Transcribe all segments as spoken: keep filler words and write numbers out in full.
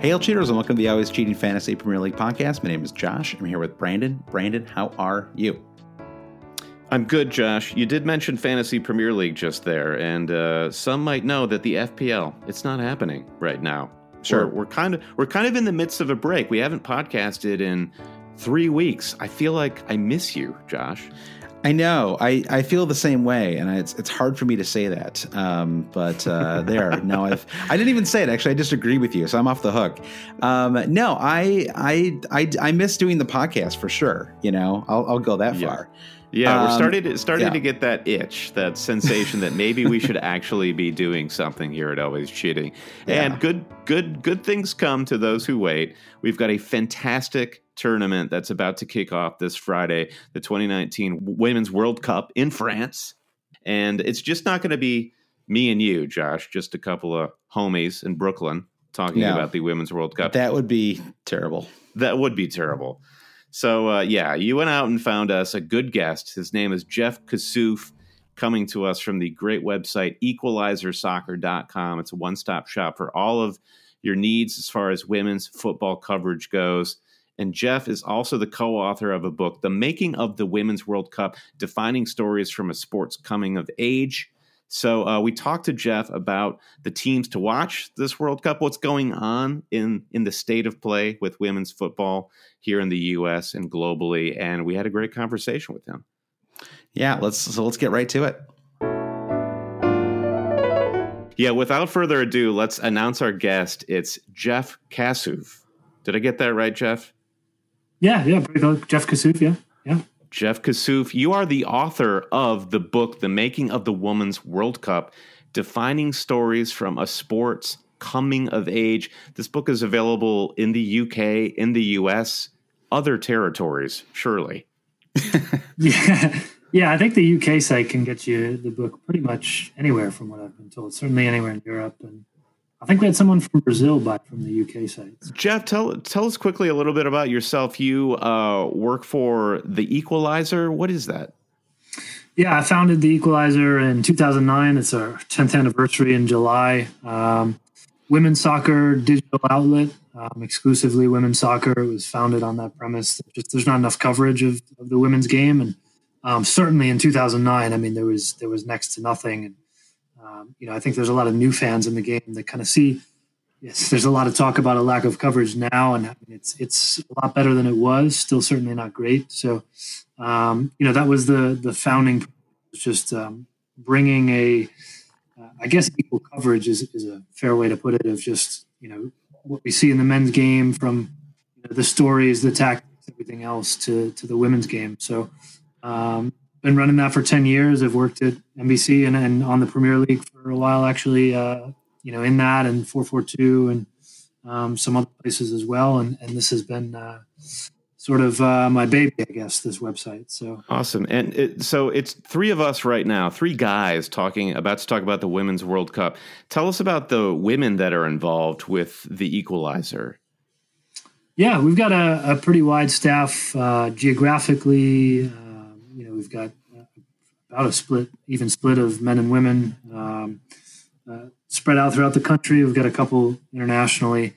Hail cheaters and welcome to the Always Cheating Fantasy Premier League podcast. My name is Josh. I'm here with Brandon. Brandon, how are you? I'm good, Josh. You did mention Fantasy Premier League just there, and uh, some might know that the F P L, it's not happening right now. Sure. We're, we're kind of we're kind of in the midst of a break. We haven't podcasted in three weeks. I feel like I miss you, Josh. I know. I, I feel the same way, and I, it's it's hard for me to say that. Um, but uh, there, no, I've I didn't even say it. Actually, I just agree with you, so I'm off the hook. Um, no, I, I I I miss doing the podcast for sure. You know, I'll I'll go that yeah. far. Yeah, um, we're starting starting yeah. to get that itch, that sensation that maybe we should actually be doing something here at Always Cheating. Yeah. And good good good things come to those who wait. We've got a fantastic tournament that's about to kick off this Friday, the twenty nineteen Women's World Cup in France. And it's just not going to be me and you, Josh, just a couple of homies in Brooklyn talking No. about the Women's World Cup. That would be terrible. That would be terrible. So, uh, yeah, you went out and found us a good guest. His name is Jeff Kassouf, coming to us from the great website equalizer soccer dot com. It's a one-stop shop for all of your needs as far as women's football coverage goes. And Jeff is also the co-author of a book, The Making of the Women's World Cup, Defining Stories from a Sport's Coming of Age. So uh, we talked to Jeff about the teams to watch this World Cup, what's going on in, in the state of play with women's football here in the U S and globally, and we had a great conversation with him. Yeah, let's so let's get right to it. Yeah, without further ado, let's announce our guest. It's Jeff Kassouf. Did I get that right, Jeff? Yeah, yeah, Jeff Kassouf, yeah, yeah. Jeff Kassouf, you are the author of the book, The Making of the Women's World Cup, Defining Stories from a Sport's Coming of Age. This book is available in the U K, in the U S, other territories, surely. yeah, yeah, I think the U K site can get you the book pretty much anywhere from what I've been told, certainly anywhere in Europe. And I think we had someone from Brazil buy from the U K site. Jeff, tell tell us quickly a little bit about yourself. You uh, work for The Equalizer. What is that? Yeah, I founded The Equalizer in two thousand nine. It's our tenth anniversary in July. Um, women's soccer digital outlet, um, exclusively women's soccer. It was founded on that premise. Just there's not enough coverage of, of the women's game, and um, certainly in two thousand nine, I mean, there was there was next to nothing. And Um, you know, I think there's a lot of new fans in the game that kind of see, yes, there's a lot of talk about a lack of coverage now, and I mean, it's it's a lot better than it was, still certainly not great. So, um, you know, that was the the founding, just um, bringing a, uh, I guess equal coverage is, is a fair way to put it, of just, you know, what we see in the men's game from, you know, the stories, the tactics, everything else to, to the women's game. So, um, been running that for ten years. I've worked at N B C and, and on the Premier League for a while, actually, uh, you know, in that and four forty-two and um, some other places as well. And, and this has been uh, sort of uh, my baby, I guess, this website. So awesome. And it, so it's three of us right now, three guys talking about to talk about the Women's World Cup. Tell us about the women that are involved with The Equalizer. Yeah, we've got a, a pretty wide staff uh, geographically. Uh, You know, we've got about a split, even split of men and women um, uh, spread out throughout the country. We've got a couple internationally.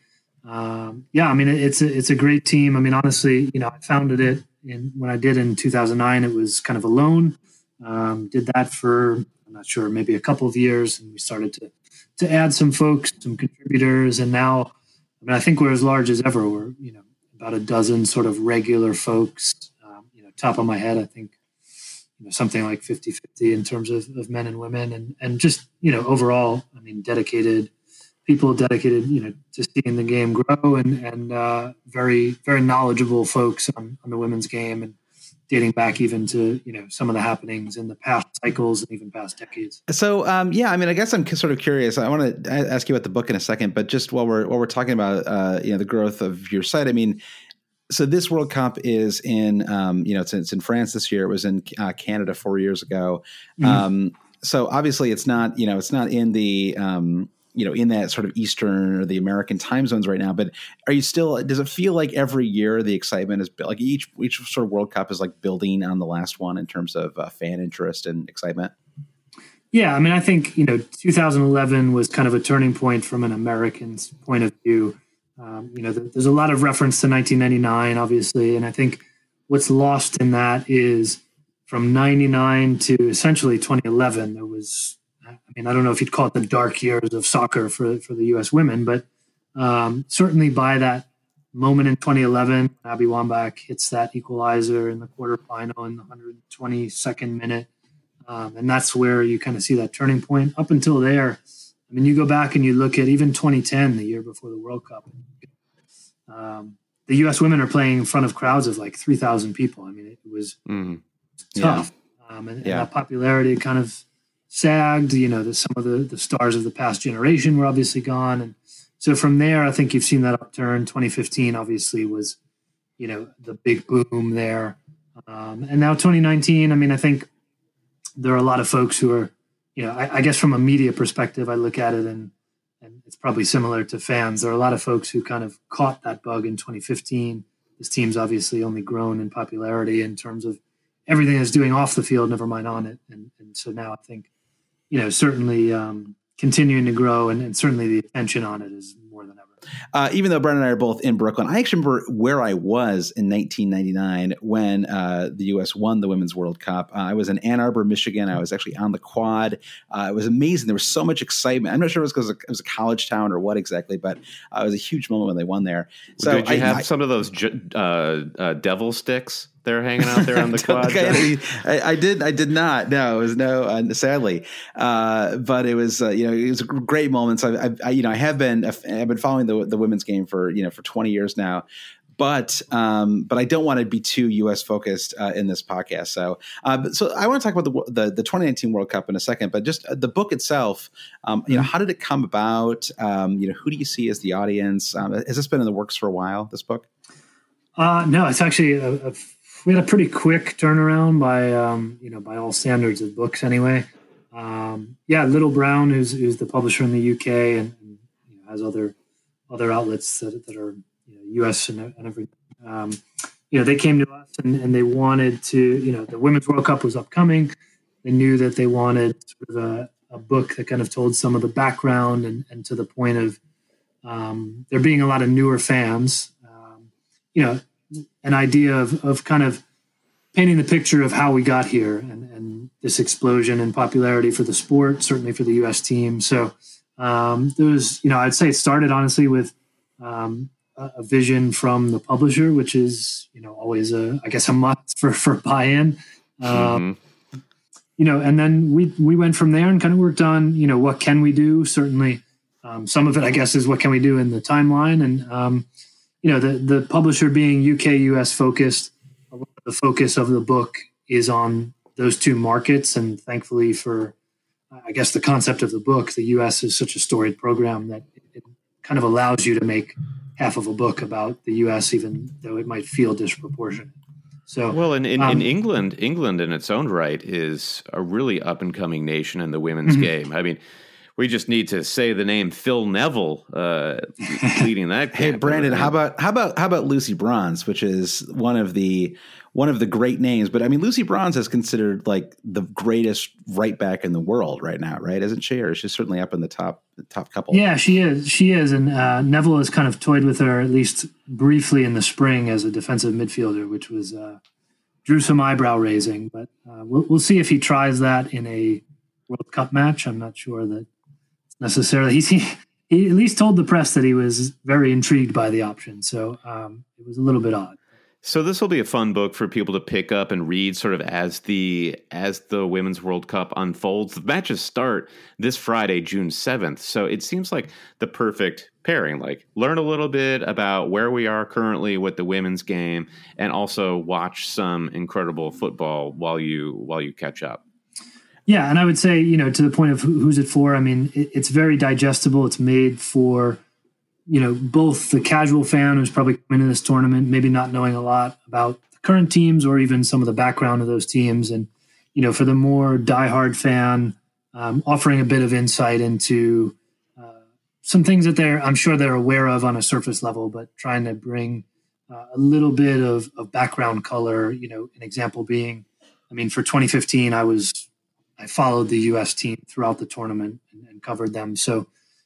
Um, yeah, I mean, it, it's a, it's a great team. I mean, honestly, you know, I founded it in, when I did in two thousand nine. It was kind of alone. Um, did that for, I'm not sure, maybe a couple of years, and we started to to add some folks, some contributors, and now, I mean, I think we're as large as ever. We're, you know, about a dozen sort of regular folks. Um, you know, top of my head, I think. You know, something like fifty-fifty in terms of, of men and women, and, and just, you know, overall, I mean, dedicated people, dedicated, you know, to seeing the game grow, and, and uh, very, very knowledgeable folks on, on the women's game, and dating back even to, you know, some of the happenings in the past cycles and even past decades. So, um, yeah, I mean, I guess I'm sort of curious. I want to ask you about the book in a second, but just while we're, while we're talking about, uh, you know, the growth of your site, I mean, so this World Cup is in, um, you know, it's, it's in France this year. It was in uh, Canada four years ago. Mm-hmm. Um, so obviously it's not, you know, it's not in the, um, you know, in that sort of Eastern or the American time zones right now. But are you still, does it feel like every year the excitement is like each, each sort of World Cup is like building on the last one in terms of uh, fan interest and excitement? Yeah. I mean, I think, you know, two thousand eleven was kind of a turning point from an American's point of view. Um, you know, there's a lot of reference to nineteen ninety-nine, obviously, and I think what's lost in that is from ninety-nine to essentially twenty eleven, there was, I mean, I don't know if you'd call it the dark years of soccer for, for the U S women, but um, certainly by that moment in twenty eleven, Abby Wambach hits that equalizer in the quarterfinal in the one hundred twenty-second minute. Um, and that's where you kind of see that turning point. Up until there, I mean, you go back and you look at even twenty ten, the year before the World Cup. Um, the U S women are playing in front of crowds of like three thousand people. I mean, it was mm. tough. Yeah. Um, and, and yeah. that popularity kind of sagged. You know, the, some of the, the stars of the past generation were obviously gone. And so from there, I think you've seen that upturn. twenty fifteen obviously was, you know, the big boom there. Um, and now twenty nineteen, I mean, I think there are a lot of folks who are, you know, I, I guess from a media perspective, I look at it and and it's probably similar to fans. There are a lot of folks who kind of caught that bug in twenty fifteen. This team's obviously only grown in popularity in terms of everything it's doing off the field, never mind on it. And, and so now I think, you know, certainly um, continuing to grow and, and certainly the attention on it is more than ever. Uh, even though Brent and I are both in Brooklyn, I actually remember where I was in nineteen ninety-nine when uh, the U S won the Women's World Cup. Uh, I was in Ann Arbor, Michigan. I was actually on the quad. Uh, it was amazing. There was so much excitement. I'm not sure if it was because it was a college town or what exactly, but uh, it was a huge moment when they won there. So did you I, have I, some of those uh, uh, devil sticks they're hanging out there on the quad? Okay, I, I did. I did not. No, it was no. Uh, sadly, uh, but it was. Uh, you know, it was a great moment. So I, I, you know, I have been. I've been following the the women's game for you know for twenty years now. But um, but I don't want to be too U S focused uh, in this podcast. So uh, so I want to talk about the, the the twenty nineteen World Cup in a second. But just the book itself. Um, you know, how did it come about? Um, you know, who do you see as the audience? Um, has this been in the works for a while? This book? Uh, no, it's actually a, a we had a pretty quick turnaround by, um, you know, by all standards of books anyway. Um, yeah, Little Brown, who's, who's the publisher in the U K and, and you know, has other other outlets that, that are you know, U S and, and everything. Um, you know, they came to us and, and they wanted to, you know, the Women's World Cup was upcoming. They knew that they wanted sort of a, a book that kind of told some of the background and, and to the point of um, there being a lot of newer fans, um, you know, an idea of, of kind of painting the picture of how we got here and, and this explosion in popularity for the sport, certainly for the U S team. So um, there was, you know, I'd say it started honestly with um, a, a vision from the publisher, which is, you know, always a, I guess a must for, for buy-in. Um, mm-hmm. You know, and then we, we went from there and kind of worked on, you know, what can we do? Certainly um, some of it, I guess, is what can we do in the timeline and, um, you know, the, the publisher being U K, U S focused, a lot of the focus of the book is on those two markets. And thankfully for, I guess, the concept of the book, the U S is such a storied program that it kind of allows you to make half of a book about the U S, even though it might feel disproportionate. So, well, in, in, um, in England, England in its own right is a really up and coming nation in the women's mm-hmm. game. I mean, we just need to say the name Phil Neville uh, leading that. Hey, Brandon, how about how about how about Lucy Bronze, which is one of the one of the great names? But I mean, Lucy Bronze is considered like the greatest right back in the world right now, right? Isn't she? Or she's certainly up in the top the top couple. Yeah, she is. She is, and uh, Neville has kind of toyed with her at least briefly in the spring as a defensive midfielder, which was uh, drew some eyebrow raising. But uh, we'll we'll see if he tries that in a World Cup match. I'm not sure that. Necessarily, he's, he he at least told the press that he was very intrigued by the option. So um, it was a little bit odd. So this will be a fun book for people to pick up and read, sort of as the as the Women's World Cup unfolds. The matches start this Friday, June seventh. So it seems like the perfect pairing. Like learn a little bit about where we are currently with the women's game, and also watch some incredible football while you while you catch up. Yeah, and I would say, you know, to the point of who, who's it for, I mean, it, it's very digestible. It's made for, you know, both the casual fan who's probably coming into this tournament, maybe not knowing a lot about the current teams or even some of the background of those teams. And, you know, for the more diehard fan, um, offering a bit of insight into uh, some things that they're, I'm sure they're aware of on a surface level, but trying to bring uh, a little bit of, of background color, you know, an example being, I mean, for twenty fifteen, I was, I followed the U S team throughout the tournament and, and covered them. So,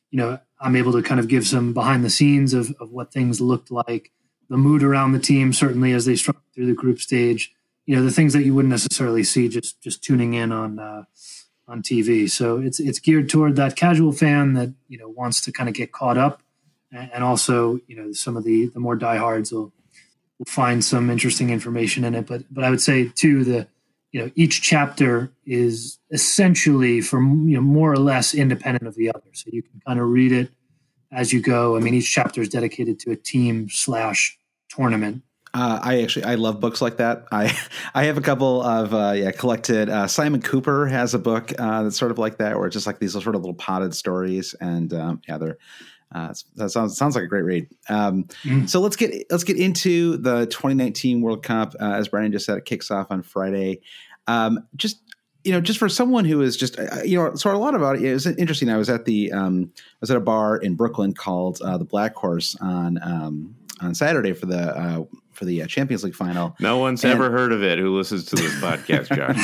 you know, I'm able to kind of give some behind the scenes of, of what things looked like, the mood around the team, certainly as they struggled through the group stage, you know, the things that you wouldn't necessarily see just, just tuning in on, uh, on T V. So it's, it's geared toward that casual fan that, you know, wants to kind of get caught up. And also, you know, some of the, the more diehards will, will find some interesting information in it. But, but I would say too, the, you know, each chapter is essentially from, you know, more or less independent of the other. So you can kind of read it as you go. I mean, each chapter is dedicated to a team slash tournament. Uh, I actually, I love books like that. I, I have a couple of, uh, yeah, collected, uh, Simon Cooper has a book, uh, that's sort of like that, where it's just like these sort of little potted stories. And, um, yeah, they're, uh, that sounds, sounds like a great read. Um, mm. so let's get, let's get into the twenty nineteen World Cup. Uh, as Brian just said, it kicks off on Friday. Um, just, you know, just for someone who is just, uh, you know, so a lot about it, it was interesting. I was at the, um, I was at a bar in Brooklyn called, uh, the Black Horse on, um, on Saturday for the, uh, for the uh, Champions League final. No one's and, ever heard of it who listens to this podcast,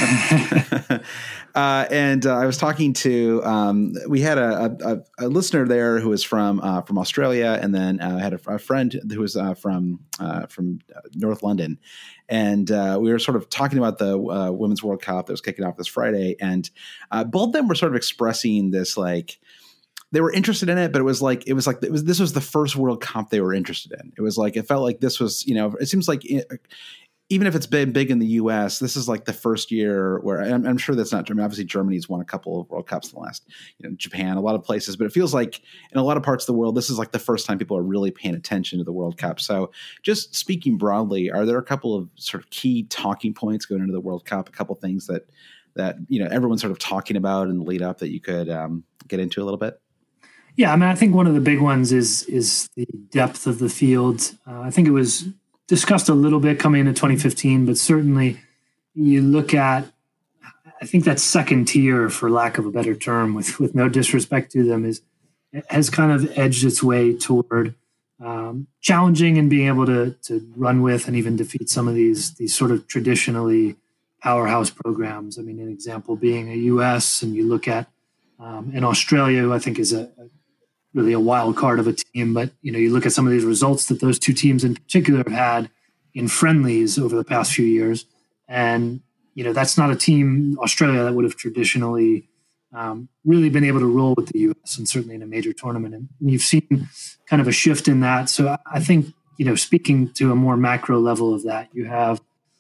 Josh. uh, and uh, I was talking to, um, we had a, a, a listener there who was from uh, from Australia, and then uh, I had a, a friend who was uh, from uh, from North London, and uh, we were sort of talking about the uh, Women's World Cup that was kicking off this Friday, and uh, both of them were sort of expressing this like. They were interested in it, but it was like, it was like, it was, this was the first World Cup they were interested in. It was like, it felt like this was, you know, it seems like it, even if it's been big in the U S, this is like the first year where I'm, I'm sure that's not, I mean, obviously Germany's won a couple of World Cups in the last, you know, Japan, a lot of places, but it feels like in a lot of parts of the world, this is like the first time people are really paying attention to the World Cup. So just speaking broadly, are there a couple of sort of key talking points going into the World Cup, a couple things that, that, you know, everyone's sort of talking about in the lead up that you could um, get into a little bit? Yeah, I mean, I think one of the big ones is is the depth of the field. Uh, I think it was discussed a little bit coming into twenty fifteen, but certainly you look at, I think that second tier, for lack of a better term, with, with no disrespect to them, is has kind of edged its way toward um, challenging and being able to to run with and even defeat some of these these sort of traditionally powerhouse programs. I mean, an example being a U S, and you look at um, in Australia, who I think is a, a really a wild card of a team, but you know, you look at some of these results that those two teams in particular have had in friendlies over the past few years, and you know, that's not a team, Australia, that would have traditionally um, really been able to roll with the U S, and certainly in a major tournament. And you've seen kind of a shift in that. So I think, you know, speaking to a more macro level of that, you have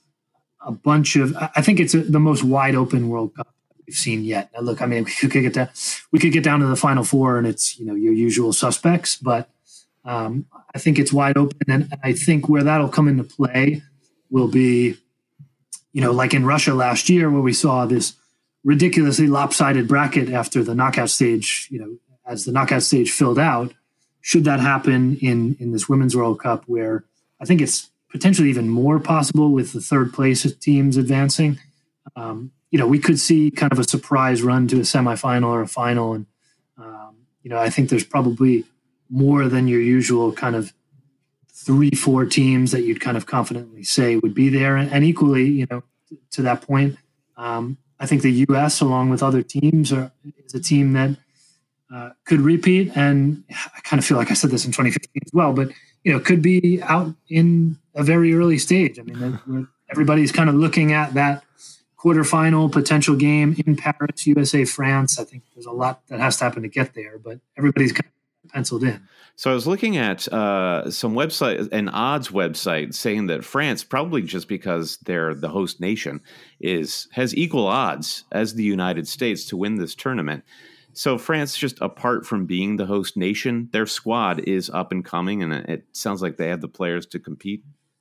a bunch of, I think it's a, the most wide open World Cup we've seen yet. Now, look, I mean, we could get down, we could get down to the Final Four, and it's, you know, your usual suspects, but um, I think it's wide open. And I think where that'll come into play will be, you know, like in Russia last year, where we saw this ridiculously lopsided bracket after the knockout stage, you know, as the knockout stage filled out. Should that happen in, in this Women's World Cup, where I think it's potentially even more possible with the third place teams advancing, um, you know, we could see kind of a surprise run to a semifinal or a final. And, um, you know, I think there's probably more than your usual kind of three, four teams that you'd kind of confidently say would be there. And, and equally, you know, to that point, um, I think the U S, along with other teams, are, is a team that uh, could repeat. And I kind of feel like I said this in twenty fifteen as well, but, you know, could be out in a very early stage. I mean, everybody's kind of looking at that quarterfinal potential game in Paris, U S A, France. I think there's a lot that has to happen to get there, but everybody's kind of penciled in. So I was looking at uh, some website, an odds website, saying that France, probably just because they're the host nation, is has equal odds as the United States to win this tournament. So France, just apart from being the host nation, their squad is up and coming, and it sounds like they have the players to compete.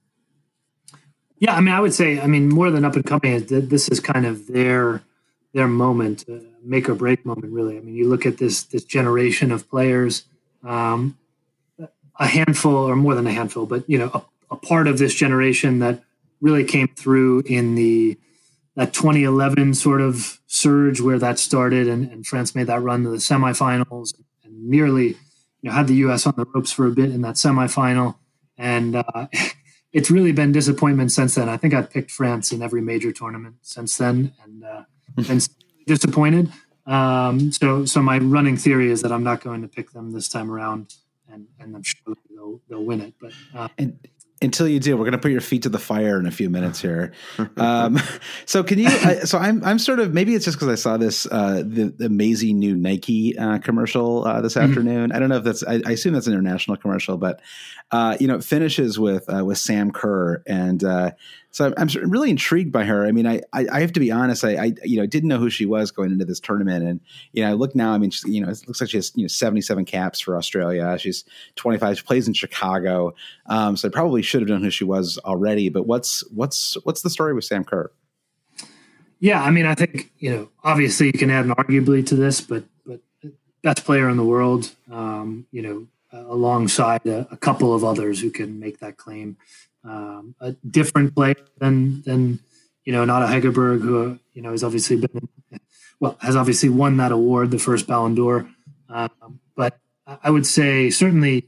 Yeah, I mean, I would say, I mean, more than up and coming, this is kind of their their moment, uh, make or break moment, really. I mean, you look at this this generation of players, um, a handful, or more than a handful, but you know, a, a part of this generation that really came through in the that twenty eleven sort of surge where that started, and, and France made that run to the semifinals, and nearly, you know, had the U S on the ropes for a bit in that semifinal, and uh, it's really been disappointment since then. I think I've picked France in every major tournament since then, and uh, been disappointed. Um, so, so my running theory is that I'm not going to pick them this time around, and, and I'm sure they'll, they'll win it. But uh, and until you do, we're going to put your feet to the fire in a few minutes here. Um, so can you, I, so I'm, I'm sort of, maybe it's just cause I saw this, uh, the, the amazing new Nike, uh, commercial, uh, this mm-hmm. afternoon. I don't know if that's, I, I assume that's an international commercial, but, uh, you know, it finishes with, uh, with Sam Kerr. And, uh, so I'm, I'm really intrigued by her. I mean, I, I, I have to be honest. I, I, you know, didn't know who she was going into this tournament, and you know, I look now. I mean, she, you know, it looks like she has you know seventy-seven caps for Australia. She's twenty-five. She plays in Chicago, um, so I probably should have known who she was already. But what's what's what's the story with Sam Kerr? Yeah, I mean, I think you know, obviously, you can add an arguably to this, but but best player in the world, um, you know, alongside a, a couple of others who can make that claim. Um, a different player than than you know Nada Hegerberg, who you know has obviously been well has obviously won that award, the first Ballon d'Or. Um, but I would say certainly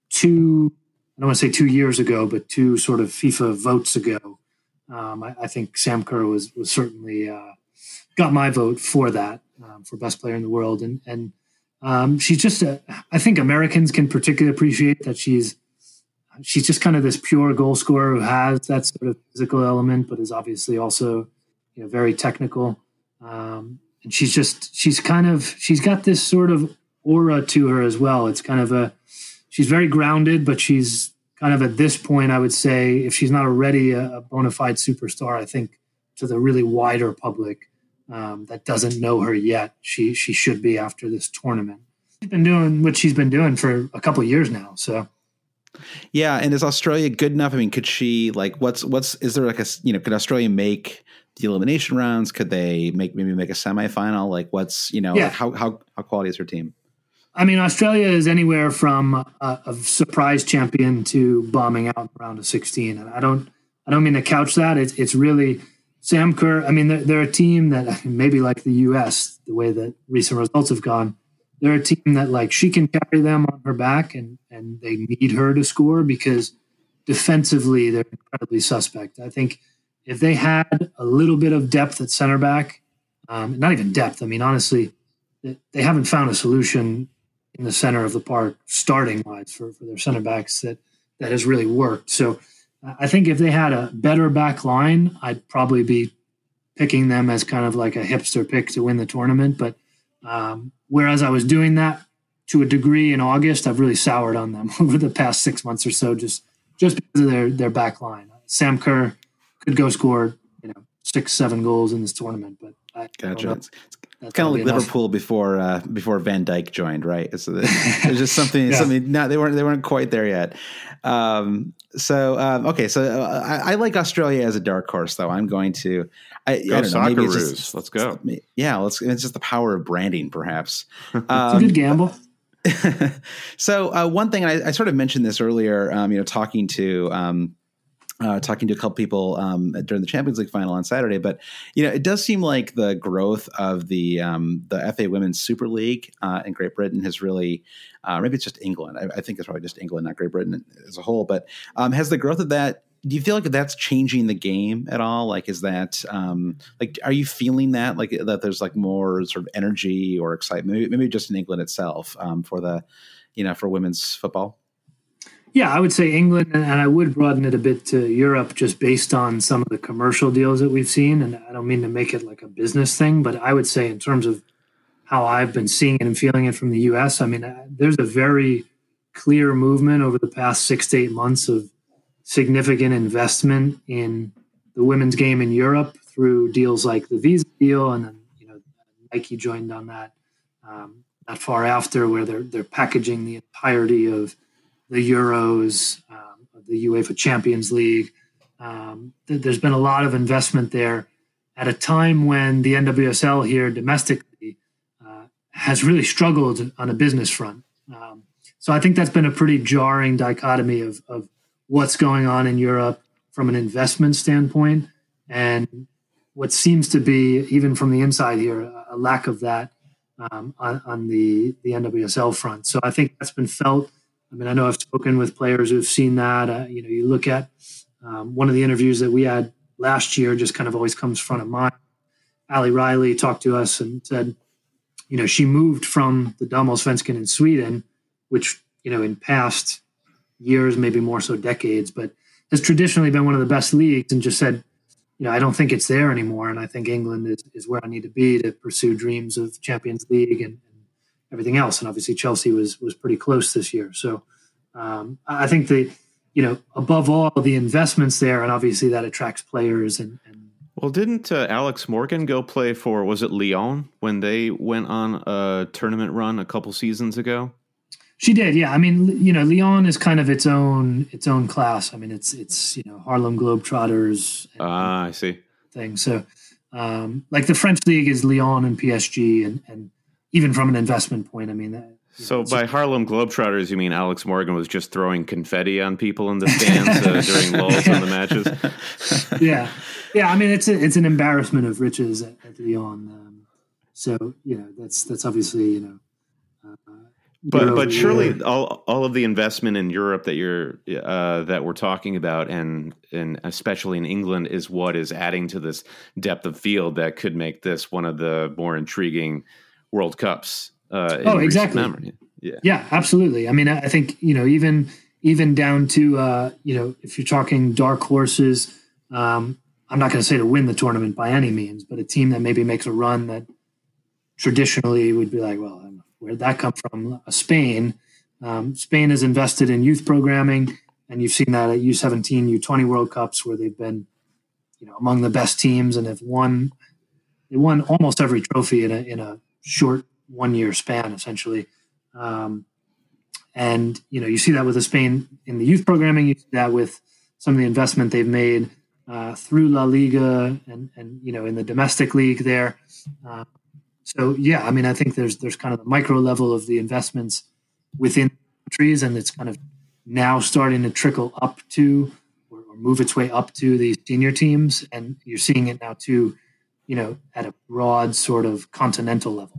two I don't want to say two years ago, but two sort of FIFA votes ago, um, I, I think Sam Kerr was was certainly uh, got my vote for that um, for best player in the world, and and um, she's just a, I think Americans can particularly appreciate that she's. She's just kind of this pure goal scorer who has that sort of physical element, but is obviously also, you know, very technical. Um, and she's just, she's kind of, she's got this sort of aura to her as well. It's kind of a, she's very grounded, but she's kind of at this point, I would say, if she's not already a, a bona fide superstar, I think to the really wider public um, that doesn't know her yet, she she should be after this tournament. She's been doing what she's been doing for a couple of years now, so. Yeah, and is Australia good enough? I mean, could she like what's what's is there like a you know could Australia make the elimination rounds? Could they make maybe make a semifinal? Like what's you know yeah. like how how how quality is her team? I mean, Australia is anywhere from a, a surprise champion to bombing out in round of sixteen, and I don't I don't mean to couch that. It's it's really Sam Kerr. I mean, they're, they're a team that maybe like the U S, the way that recent results have gone. They're a team that like she can carry them on her back, and, and they need her to score because defensively they're incredibly suspect. I think if they had a little bit of depth at center back, um, not even depth. I mean, honestly, they haven't found a solution in the center of the park starting wise for, for their center backs that, that has really worked. So I think if they had a better back line, I'd probably be picking them as kind of like a hipster pick to win the tournament. But um, whereas I was doing that to a degree in August, I've really soured on them over the past six months or so, just just because of their their back line. Sam Kerr could go score, you know, six, seven goals in this tournament, but I gotcha. It's, it's kind of like enough. Liverpool before uh, before Van Dijk joined, right? It's, there's just something yeah. something. No, they weren't they weren't quite there yet. Um, so um, okay, so uh, I, I like Australia as a dark horse, though. I'm going to. I, go I don't know. Maybe it's Socceroos. just, Let's go. Yeah, let's. It's just the power of branding, perhaps. Um, it's a good gamble. so uh, one thing I, I sort of mentioned this earlier. Um, you know, talking to. Um, Uh, talking to a couple people um, during the Champions League final on Saturday, but you know, it does seem like the growth of the um, the F A Women's Super League uh, in Great Britain has really, uh, maybe it's just England. I, I think it's probably just England, not Great Britain as a whole. But um, has the growth of that? Do you feel like that's changing the game at all? Like, is that um, like, are you feeling that like that there's like more sort of energy or excitement? Maybe, maybe just in England itself um, for the, you know, for women's football. Yeah, I would say England, and I would broaden it a bit to Europe just based on some of the commercial deals that we've seen. And I don't mean to make it like a business thing, but I would say in terms of how I've been seeing it and feeling it from the U S, I mean, there's a very clear movement over the past six to eight months of significant investment in the women's game in Europe through deals like the Visa deal. And then, you know, Nike joined on that um, not far after, where they're, they're packaging the entirety of the Euros, um, the UEFA Champions League. Um, th- there's been a lot of investment there at a time when the N W S L here domestically uh, has really struggled on a business front. Um, so I think that's been a pretty jarring dichotomy of, of what's going on in Europe from an investment standpoint and what seems to be, even from the inside here, a, a lack of that um, on, on the, the N W S L front. So I think that's been felt. I mean, I know I've spoken with players who've seen that. Uh, you know, you look at um, one of the interviews that we had last year, just kind of always comes front of mind. Ali Riley talked to us and said, you know, she moved from the Damallsvenskan in Sweden, which, you know, in past years, maybe more so decades, but has traditionally been one of the best leagues, and just said, you know, I don't think it's there anymore. And I think England is, is where I need to be to pursue dreams of Champions League and, and everything else. And obviously Chelsea was, was pretty close this year. So um, I think the, you know, above all, the investments there, and obviously that attracts players. And, and well, didn't uh, Alex Morgan go play for, was it Lyon when they went on a tournament run a couple seasons ago? She did, yeah. I mean, you know, Lyon is kind of its own its own class. I mean, it's it's you know Harlem Globetrotters. Ah, I see. Thing. So, um, like the French league is Lyon and P S G, and, and even from an investment point, I mean. That, so know, by just, Harlem Globetrotters, you mean Alex Morgan was just throwing confetti on people in the stands uh, during lulls in the matches? Yeah, yeah. I mean, it's a, it's an embarrassment of riches at, at Lyon. Um, so you know, that's that's obviously you know. Uh, But but surely all all of the investment in Europe that you're uh, that we're talking about, and and especially in England, is what is adding to this depth of field that could make this one of the more intriguing World Cups. Uh, in oh, exactly. Memory. Yeah, yeah, absolutely. I mean, I think you know even even down to uh, you know if you're talking dark horses, um, I'm not going to say to win the tournament by any means, but a team that maybe makes a run that traditionally would be like, well. Where'd that come from? Uh, Spain. Um, Spain has invested in youth programming, and you've seen that at U seventeen, U twenty World Cups, where they've been, you know, among the best teams and have won. They won almost every trophy in a in a short one year span, essentially. Um, and you know, you see that with the Spain in the youth programming. You see that with some of the investment they've made uh, through La Liga and and you know in the domestic league there. Uh, So yeah, I mean, I think there's there's kind of the micro level of the investments within countries, and it's kind of now starting to trickle up to or, or move its way up to these senior teams, and you're seeing it now too, you know, at a broad sort of continental level.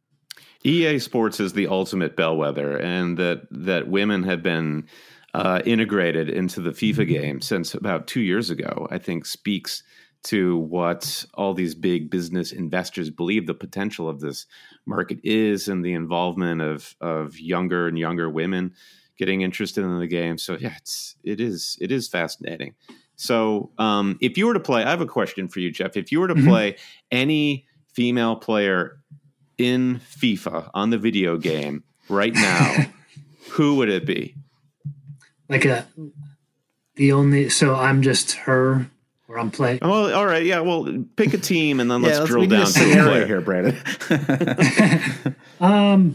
E A Sports is the ultimate bellwether, and that that women have been uh, integrated into the FIFA game since about two years ago, I think speaks to what all these big business investors believe the potential of this market is, and the involvement of of younger and younger women getting interested in the game. So yeah, it's it is it is fascinating. So um, if you were to play, I have a question for you, Jeff. If you were to mm-hmm. play any female player in FIFA on the video game right now, who would it be? Like a the only so I'm just her. Or I'm playing. Oh, all right. Yeah. Well, pick a team and then let's, yeah, let's drill down to the player here, Brandon. um,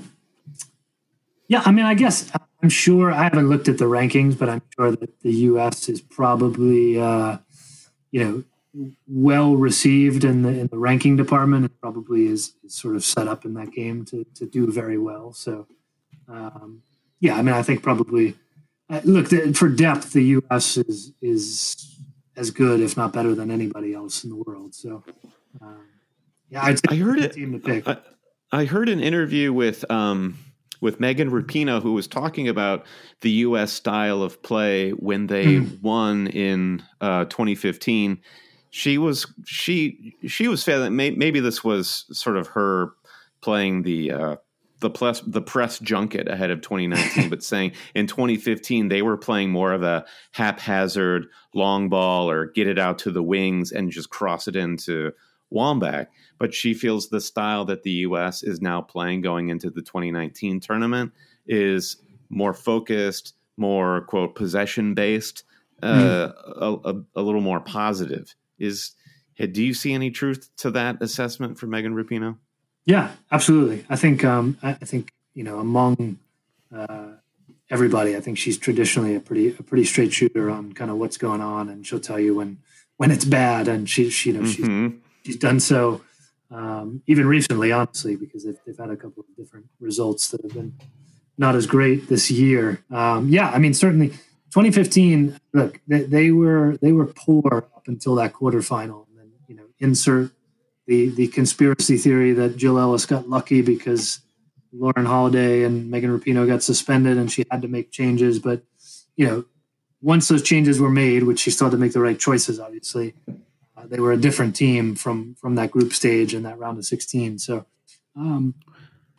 yeah. I mean, I guess I'm sure I haven't looked at the rankings, but I'm sure that the U S is probably, uh, you know, well received in the in the ranking department. It probably is, is sort of set up in that game to to do very well. So, um, yeah. I mean, I think probably uh, look the, for depth, the U S is is. as good, if not better, than anybody else in the world. So, um, yeah, I'd say I heard it. Team to pick. I, I heard an interview with um, with Megan Rapinoe, who was talking about the U S style of play when they mm. won in uh, twenty fifteen. She was she she was feeling maybe this was sort of her playing the. Uh, the press, the press junket ahead of twenty nineteen, but saying in twenty fifteen, they were playing more of a haphazard long ball or get it out to the wings and just cross it into Wambach. But she feels the style that the U S is now playing going into the twenty nineteen tournament is more focused, more, quote, possession based, uh, mm. a, a, a little more positive. Is do you see any truth to that assessment from Megan Rapinoe? Yeah, absolutely. I think um, I think you know among uh, everybody, I think she's traditionally a pretty a pretty straight shooter on kind of what's going on, and she'll tell you when when it's bad, and she, she you know mm-hmm. she's she's done so um, even recently, honestly, because they've, they've had a couple of different results that have been not as great this year. Um, yeah, I mean certainly twenty fifteen. Look, they, they were they were poor up until that quarterfinal, and then you know insert. The the conspiracy theory that Jill Ellis got lucky because Lauren Holiday and Megan Rapinoe got suspended and she had to make changes. But, you know, once those changes were made, which she still had to make the right choices, obviously, uh, they were a different team from from that group stage and that round of sixteen. So, um,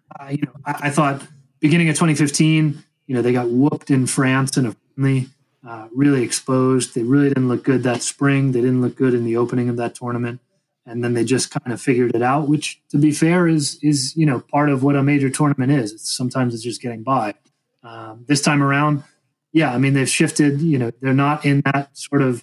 uh, you know, I, I thought beginning of twenty fifteen, you know, they got whooped in France in a friendly, uh, really exposed. They really didn't look good that spring. They didn't look good in the opening of that tournament. And then they just kind of figured it out, which, to be fair, is, is you know, part of what a major tournament is. It's, sometimes it's just getting by. Um, this time around, yeah, I mean, they've shifted. You know, they're not in that sort of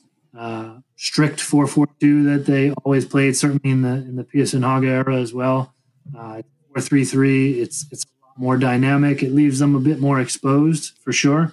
uh, strict four four two that they always played, certainly in the in the Pearson Haga era as well. Uh, four three three, it's, it's a lot more dynamic. It leaves them a bit more exposed, for sure.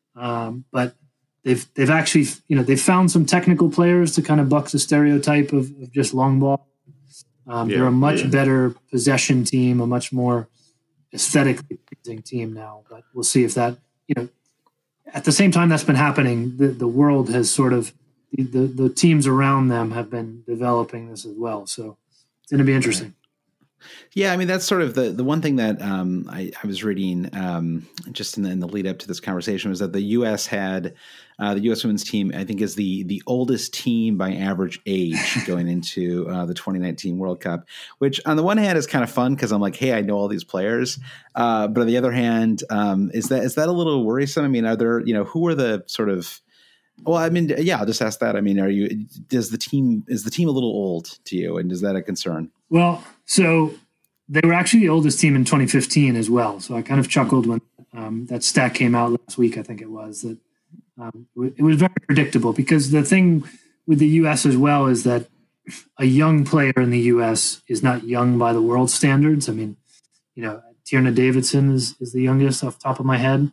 Um, but They've they've actually you know they've found some technical players to kind of buck the stereotype of, of just long ball. Um, yeah, they're a much yeah. better possession team, a much more aesthetically pleasing team now. But we'll see if that you know at the same time that's been happening, the, the world has sort of the, the the teams around them have been developing this as well. So it's going to be interesting. Right. Yeah, I mean, that's sort of the, the one thing that um, I, I was reading um, just in the, in the lead up to this conversation was that the U S had uh, the U S women's team, I think, is the the oldest team by average age going into uh, the twenty nineteen World Cup, which on the one hand is kind of fun because I'm like, hey, I know all these players. Uh, but on the other hand, um, is that is that a little worrisome? I mean, are there, you know, who are the sort of well, I mean, yeah, I'll just ask that. I mean, are you, does the team, is the team a little old to you? And is that a concern? Well, so they were actually the oldest team in twenty fifteen as well. So I kind of chuckled when um, that stat came out last week, I think it was, that um, it was very predictable because the thing with the U S as well is that a young player in the U S is not young by the world standards. I mean, you know, Tierna Davidson is, is the youngest off the top of my head.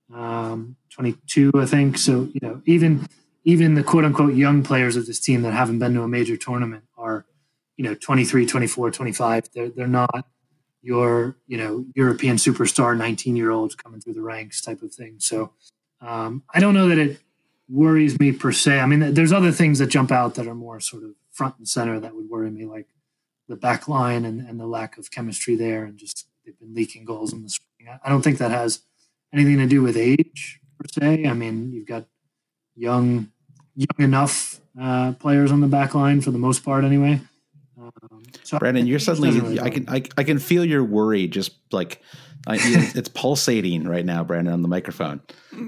Um, twenty-two, I think. So, you know, even even the quote unquote young players of this team that haven't been to a major tournament are, you know, twenty-three, twenty-four, twenty-five. They're they're not your, you know, European superstar nineteen year olds coming through the ranks type of thing. So um, I don't know that it worries me per se. I mean, there's other things that jump out that are more sort of front and center that would worry me, like the back line and, and the lack of chemistry there, and just they've been leaking goals in the spring. I don't think that has anything to do with age per se. I mean, you've got young, young enough uh, players on the back line for the most part, anyway. Um, so Brandon, you're suddenly, really I can, I, I can feel your worry just like I, it's pulsating right now, Brandon, on the microphone.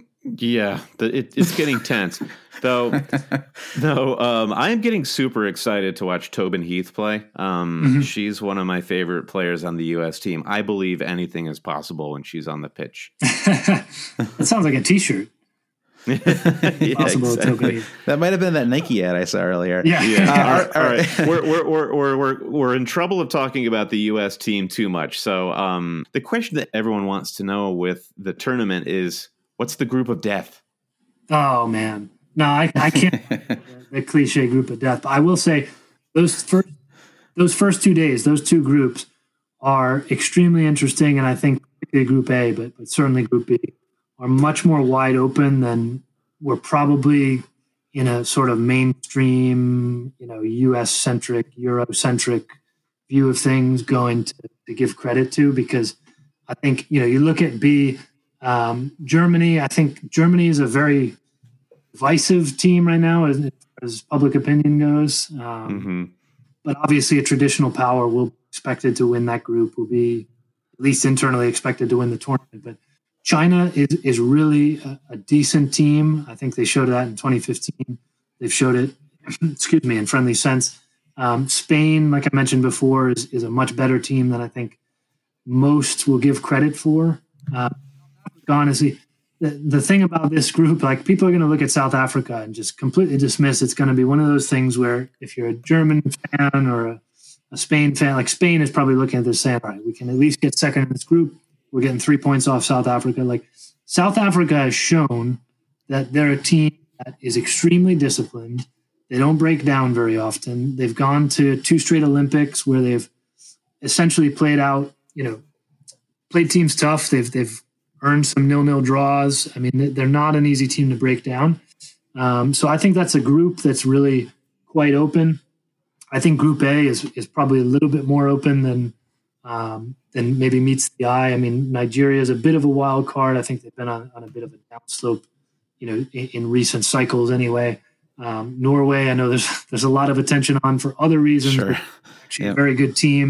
Yeah, the, it, it's getting tense. Though, though, um, I am getting super excited to watch Tobin Heath play. Um, mm-hmm. She's one of my favorite players on the U S team. I believe anything is possible when she's on the pitch. That sounds like a T-shirt. Yeah, exactly. That might have been that Nike ad I saw earlier. Yeah. yeah. Uh, all right. All right. we're, we're, we're, we're, we're, we're in trouble of talking about the U S team too much. So um, the question that everyone wants to know with the tournament is, what's the group of death? Oh, man. No, I, I can't. The cliche group of death. But I will say those first, those first two days, those two groups are extremely interesting. And I think particularly Group A, but, but certainly Group B, are much more wide open than we're probably in a sort of mainstream, you know, U S-centric, Euro-centric view of things going to, to give credit to. Because I think, you know, you look at B, um, Germany, I think Germany is a very divisive team right now as, as public opinion goes. Um, mm-hmm. But obviously a traditional power will be expected to win that group, will be at least internally expected to win the tournament. But China is, is really a, a decent team. I think they showed that in twenty fifteen. They've showed it, excuse me, in friendly sense. Um, Spain, like I mentioned before, is, is a much better team than I think most will give credit for. Uh, honestly, the, the thing about this group, like people are going to look at South Africa and just completely dismiss. It's going to be one of those things where if you're a German fan or a, a Spain fan, like Spain is probably looking at this saying, all right, we can at least get second in this group. We're getting three points off South Africa. Like South Africa has shown that they're a team that is extremely disciplined. They don't break down very often. They've gone to two straight Olympics where they've essentially played out, you know, played teams tough. They've, they've earned some nil-nil draws. I mean, they're not an easy team to break down. Um, so I think that's a group that's really quite open. I think Group A is, is probably a little bit more open than, um, than maybe meets the eye. I mean, Nigeria is a bit of a wild card. I think they've been on, on a bit of a downslope, you know, in, in recent cycles anyway. Um, Norway, I know there's there's a lot of attention on for other reasons. Sure. Actually, yep. A very good team.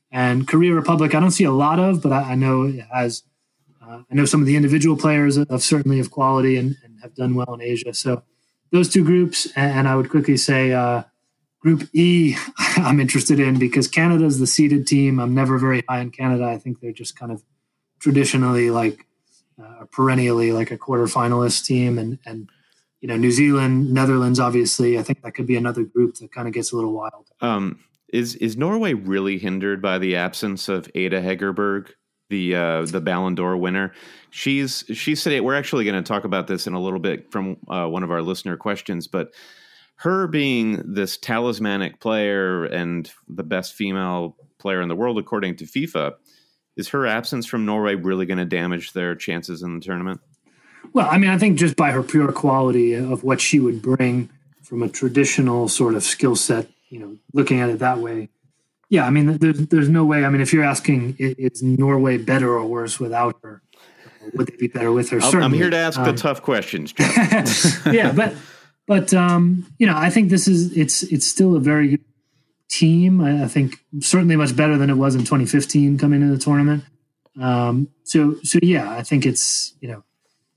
And Korea Republic, I don't see a lot of, but I, I know it has. Uh, I know some of the individual players of certainly of quality and, and have done well in Asia. So those two groups, and, and I would quickly say uh, Group E, I'm interested in because Canada is the seeded team. I'm never very high in Canada. I think they're just kind of traditionally like uh, perennially like a quarterfinalist team, and and you know New Zealand, Netherlands, obviously. I think that could be another group that kind of gets a little wild. Um, is is Norway really hindered by the absence of Ada Hegerberg, the uh, the Ballon d'Or winner? She's she's today. We're actually going to talk about this in a little bit from uh, one of our listener questions, but her being this talismanic player and the best female player in the world according to FIFA, is her absence from Norway really going to damage their chances in the tournament? Well, I mean, I think just by her pure quality of what she would bring from a traditional sort of skill set, you know, looking at it that way. Yeah, I mean, there's there's no way. I mean, if you're asking, is Norway better or worse without her? Would they be better with her? Certainly. I'm here to ask um, the tough questions, Jeff. yeah, but but um, you know, I think this is it's it's still a very good team. I, I think certainly much better than it was in twenty fifteen coming into the tournament. Um, so so yeah, I think it's you know.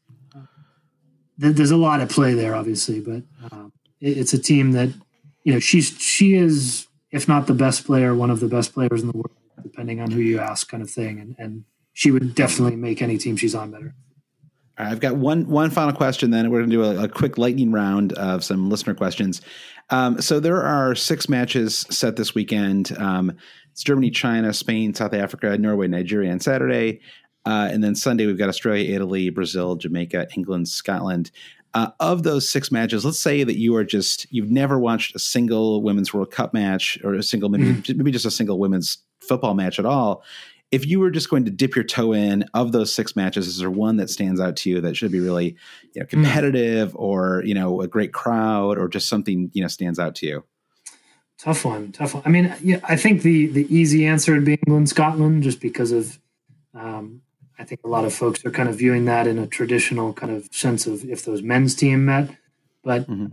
There's a lot at play there, obviously, but um, it's a team that, you know, she's she is, if not the best player, one of the best players in the world, depending on who you ask, kind of thing. And, and she would definitely make any team she's on better. All right, I've got one one final question. Then we're going to do a, a quick lightning round of some listener questions. Um, so there are six matches set this weekend. Um, it's Germany, China, Spain, South Africa, Norway, Nigeria on Saturday. Uh, and then Sunday, we've got Australia, Italy, Brazil, Jamaica, England, Scotland. Uh, of those six matches, let's say that you are just, you've never watched a single Women's World Cup match or a single, maybe, mm-hmm. maybe just a single women's football match at all. If you were just going to dip your toe in of those six matches, is there one that stands out to you that should be really you know, competitive mm-hmm. or, you know, a great crowd or just something, you know, stands out to you? Tough one. Tough one. I mean, yeah, I think the, the easy answer would be England, Scotland, just because of, um, I think a lot of folks are kind of viewing that in a traditional kind of sense of if those men's team met. But mm-hmm.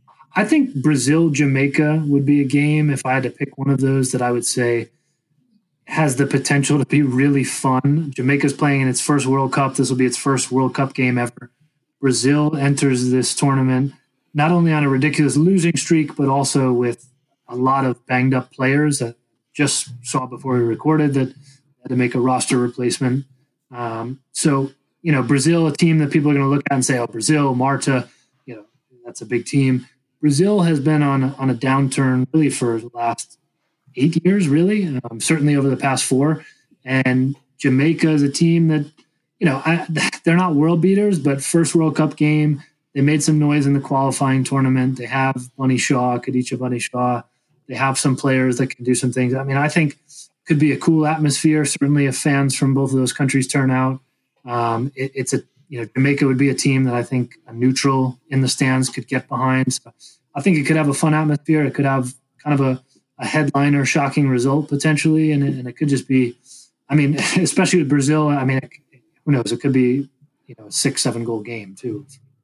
I think Brazil, Jamaica would be a game, if I had to pick one of those, that I would say has the potential to be really fun. Jamaica's playing in its first World Cup. This will be its first World Cup game ever. Brazil enters this tournament not only on a ridiculous losing streak, but also with a lot of banged up players that just saw before we recorded that had to make a roster replacement. Um, so, you know, Brazil, a team that people are going to look at and say, oh, Brazil, Marta, you know, that's a big team. Brazil has been on, on a downturn really for the last eight years, really, um, certainly over the past four. And Jamaica is a team that, you know, I, they're not world beaters, but first World Cup game, they made some noise in the qualifying tournament. They have Bunny Shaw, Khadija Bunny Shaw. They have some players that can do some things. I mean, I think could be a cool atmosphere. Certainly, if fans from both of those countries turn out, um, it, it's a you know Jamaica would be a team that I think a neutral in the stands could get behind. So I think it could have a fun atmosphere. It could have kind of a, a headliner, shocking result potentially, and it, and it could just be. I mean, especially with Brazil. I mean, it, who knows? It could be you know a six, seven goal game too.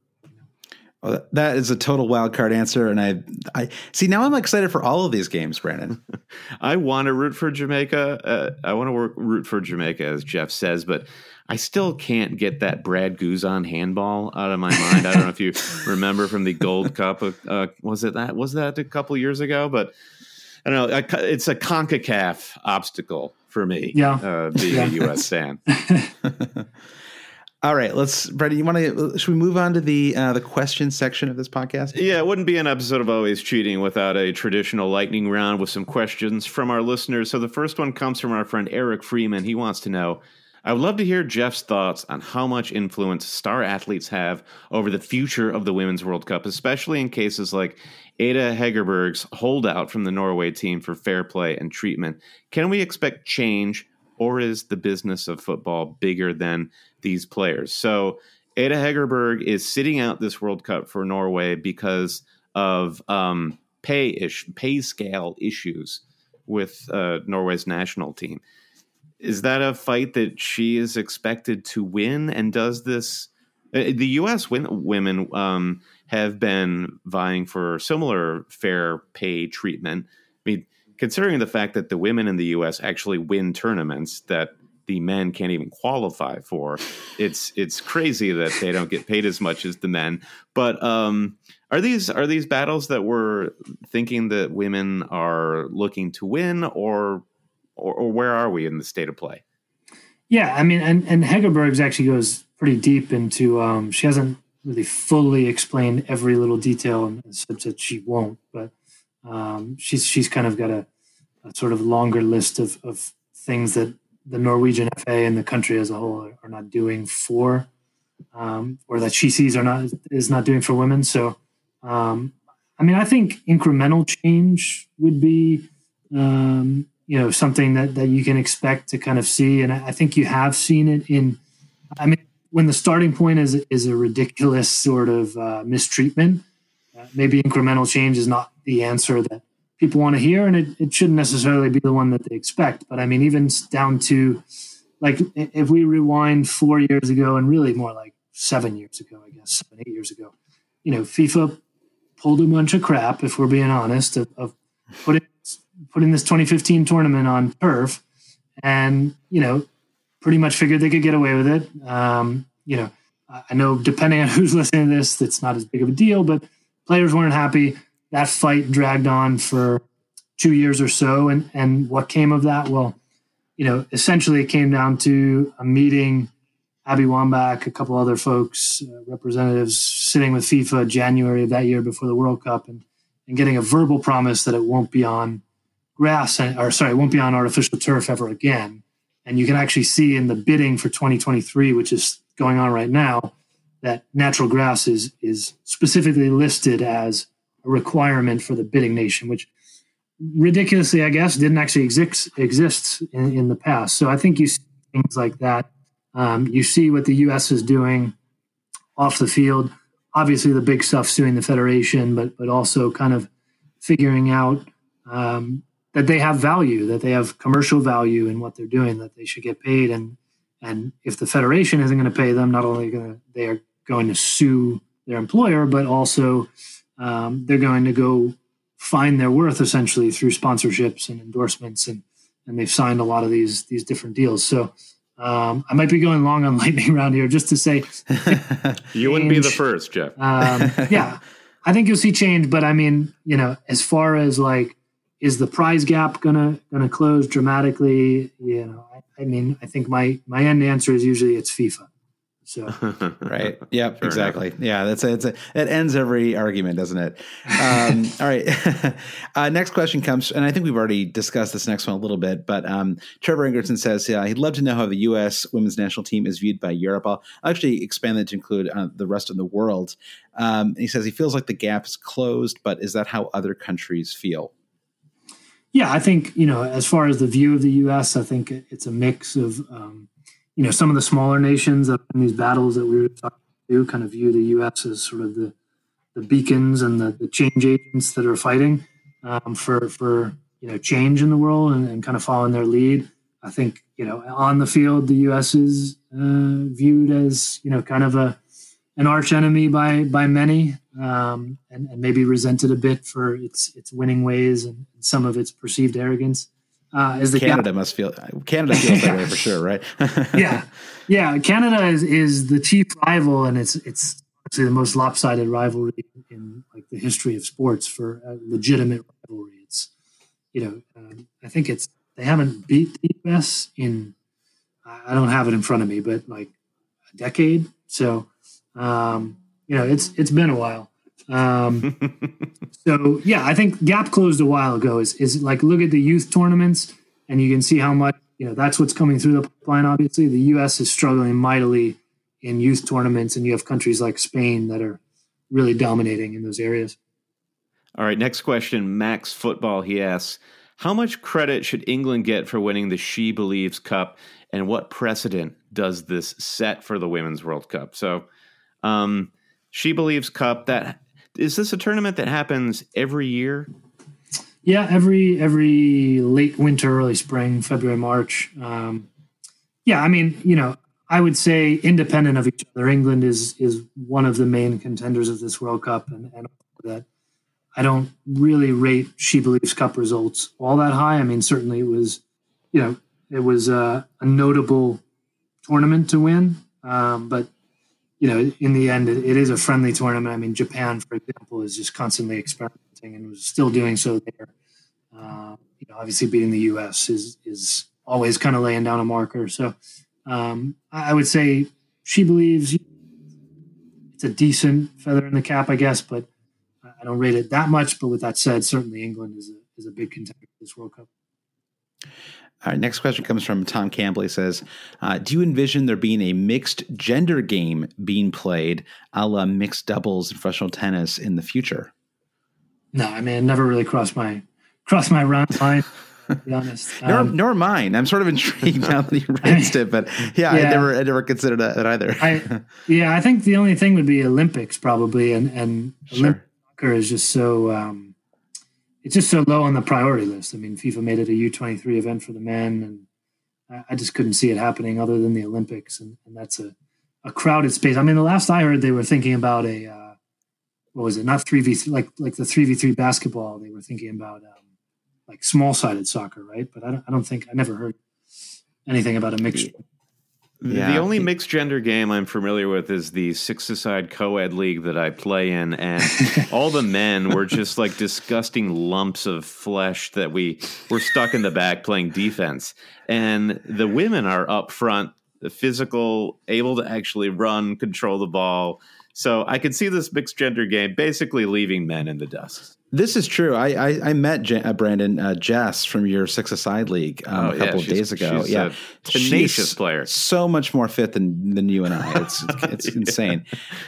Well, that is a total wild card answer, and I, I see now. I'm excited for all of these games, Brandon. I want to root for Jamaica. Uh, I want to work, root for Jamaica, as Jeff says, but I still can't get that Brad Guzan handball out of my mind. I don't know if you remember from the Gold Cup. Uh, was it that? Was that a couple years ago? But I don't know. I, it's a CONCACAF obstacle for me. Yeah, uh, being yeah. a U S fan. All right, let's, Brady, you want to, should we move on to the uh, the question section of this podcast? Yeah, it wouldn't be an episode of Always Cheating without a traditional lightning round with some questions from our listeners. So the first one comes from our friend Eric Freeman. He wants to know, I would love to hear Jeff's thoughts on how much influence star athletes have over the future of the Women's World Cup, especially in cases like Ada Hegerberg's holdout from the Norway team for fair play and treatment. Can we expect change, or is the business of football bigger than these players? So Ada Hegerberg is sitting out this World Cup for Norway because of um, pay ish, pay scale issues with uh, Norway's national team. Is that a fight that she is expected to win? And does this uh, the U S win, women um, have been vying for similar fair pay treatment? I mean, considering the fact that the women in the U S actually win tournaments that the men can't even qualify for, it's it's crazy that they don't get paid as much as the men. But um, are these are these battles that we're thinking that women are looking to win, or or, or where are we in the state of play? Yeah, I mean, and, and Hegerbergs actually goes pretty deep into, um, she hasn't really fully explained every little detail, and such that she won't, but um, she's she's kind of got a, a sort of longer list of, of things that the Norwegian F A and the country as a whole are, are not doing for, um, or that she sees are not is not doing for women. So, um, I mean, I think incremental change would be, um, you know, something that, that you can expect to kind of see. And I, I think you have seen it in, I mean, when the starting point is, is a ridiculous sort of uh, mistreatment, uh, maybe incremental change is not the answer that people want to hear, and it, it shouldn't necessarily be the one that they expect. But I mean, even down to, like, if we rewind four years ago, and really more like seven years ago, I guess, seven, eight years ago, you know, FIFA pulled a bunch of crap, if we're being honest, of, of putting putting this twenty fifteen tournament on turf, and, you know, pretty much figured they could get away with it. Um, you know, I know depending on who's listening to this, it's not as big of a deal, but players weren't happy. That fight dragged on for two years or so. And, and what came of that? Well, you know, essentially it came down to a meeting, Abby Wambach, a couple other folks, uh, representatives sitting with FIFA January of that year before the World Cup, and, and getting a verbal promise that it won't be on grass, or sorry, it won't be on artificial turf ever again. And you can actually see in the bidding for twenty twenty-three, which is going on right now, that natural grass is, is specifically listed as a requirement for the bidding nation, which ridiculously, I guess, didn't actually exist exist in, in the past. So I think you see things like that. Um, you see what the U S is doing off the field. Obviously, the big stuff suing the federation, but but also kind of figuring out um, that they have value, that they have commercial value in what they're doing, that they should get paid. And and if the federation isn't going to pay them, not only going to they are going to sue their employer, but also um, they're going to go find their worth essentially through sponsorships and endorsements, and and they've signed a lot of these these different deals. So um, I might be going long on lightning round here, just to say you wouldn't be the first, Jeff. um, yeah, I think you'll see change, but I mean, you know, as far as like, is the prize gap gonna gonna close dramatically? You know, I, I mean, I think my my end answer is usually it's FIFA. So right, yep, Fair exactly. enough. Yeah, that's a, it's a, it ends every argument, doesn't it? Um, all right. uh, next question comes, and I think we've already discussed this next one a little bit, but um, Trevor Ingerson says uh, he'd love to know how the U S women's national team is viewed by Europe. I'll actually expand that to include uh, the rest of the world. Um, he says he feels like the gap is closed, but is that how other countries feel? Yeah, I think, you know, as far as the view of the U S, I think it's a mix of, um, you know, some of the smaller nations in these battles that we were talking to kind of view the U S as sort of the, the beacons and the, the change agents that are fighting um, for, for, you know, change in the world, and, and kind of following their lead. I think, you know, on the field, the U S is uh, viewed as, you know, kind of a an arch enemy by by many, um, and, and maybe resented a bit for its its winning ways and some of its perceived arrogance. Uh, as the Canada gap- must feel Canada feels that way for sure, right? yeah, yeah. Canada is, is the chief rival, and it's it's actually the most lopsided rivalry in like the history of sports for a legitimate rivalry. It's, you know, um, I think it's they haven't beat the U S in I don't have it in front of me, but like a decade. So um, you know, it's it's been a while. Um, so yeah, I think gap closed a while ago. Is is like look at the youth tournaments, and you can see how much, you know, that's what's coming through the pipeline. Obviously, the U S is struggling mightily in youth tournaments, and you have countries like Spain that are really dominating in those areas. All right, next question, Max Football. He asks, how much credit should England get for winning the She Believes Cup, and what precedent does this set for the Women's World Cup? So, um, She Believes Cup, that is this a tournament that happens every year? Yeah, every every late winter, early spring, February, March. Um, yeah, I mean, you know, I would say independent of each other, England is is one of the main contenders of this World Cup, and, and that I don't really rate She Believes Cup results all that high. I mean, certainly it was, you know, it was uh, a notable tournament to win. Um, but, you know, in the end, it, it is a friendly tournament. I mean, Japan, for example, is just constantly experimenting and was still doing so there. Uh, you know, obviously beating the U S is is always kind of laying down a marker. So um, I, I would say She Believes it's a decent feather in the cap, I guess, but I don't rate it that much. But with that said, certainly England is a, is a big contender for this World Cup. All right, next question comes from Tom Campbell. He says, uh, do you envision there being a mixed gender game being played a la mixed doubles in professional tennis in the future? No, I mean, it never really crossed my crossed my round mind, to be honest. nor, Um, nor mine. I'm sort of intrigued now that you raised it, but yeah, yeah. I never I never considered that either. I, yeah, I think the only thing would be Olympics probably, and, and Sure. Olympic soccer is just so um, it's just so low on the priority list. I mean, FIFA made it a U twenty-three event for the men, and I, I just couldn't see it happening other than the Olympics, and, and that's a, a crowded space. I mean, the last I heard, they were thinking about a uh, what was it? Not three v three, like like the three v three basketball. They were thinking about um, like small sided soccer, right? But I don't, I don't think I never heard anything about a mixed. Yeah. The only mixed gender game I'm familiar with is the six-a-side co-ed league that I play in, and all the men were just like disgusting lumps of flesh that we were stuck in the back playing defense. And the women are up front, the physical, able to actually run, control the ball. So I could see this mixed gender game basically leaving men in the dust. This is true. I I, I met J- uh, Brandon uh, Jess from your six-a-side league um, Oh, a couple yeah, of days ago. She's Yeah, a tenacious She's player. So much more fit than than you and I. It's it's Yeah. insane.